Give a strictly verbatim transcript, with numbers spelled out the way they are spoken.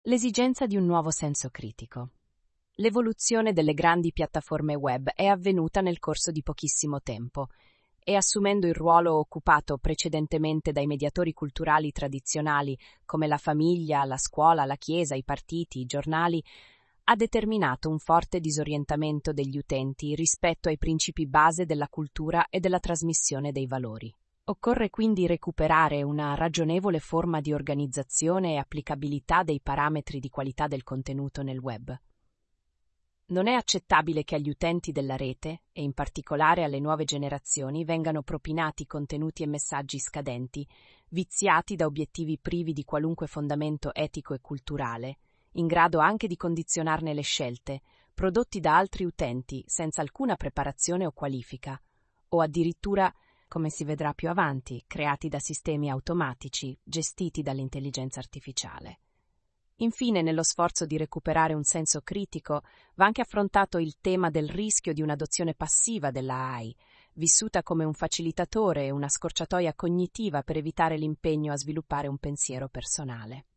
L'esigenza di un nuovo senso critico. L'evoluzione delle grandi piattaforme web è avvenuta nel corso di pochissimo tempo e, assumendo il ruolo occupato precedentemente dai mediatori culturali tradizionali come la famiglia, la scuola, la chiesa, i partiti, i giornali, ha determinato un forte disorientamento degli utenti rispetto ai principi base della cultura e della trasmissione dei valori. Occorre quindi recuperare una ragionevole forma di organizzazione e applicabilità dei parametri di qualità del contenuto nel web. Non è accettabile che agli utenti della rete, e in particolare alle nuove generazioni, vengano propinati contenuti e messaggi scadenti, viziati da obiettivi privi di qualunque fondamento etico e culturale, in grado anche di condizionarne le scelte, prodotti da altri utenti senza alcuna preparazione o qualifica, o addirittura, come si vedrà più avanti, creati da sistemi automatici gestiti dall'intelligenza artificiale. Infine, nello sforzo di recuperare un senso critico, va anche affrontato il tema del rischio di un'adozione passiva della A I, vissuta come un facilitatore e una scorciatoia cognitiva per evitare l'impegno a sviluppare un pensiero personale.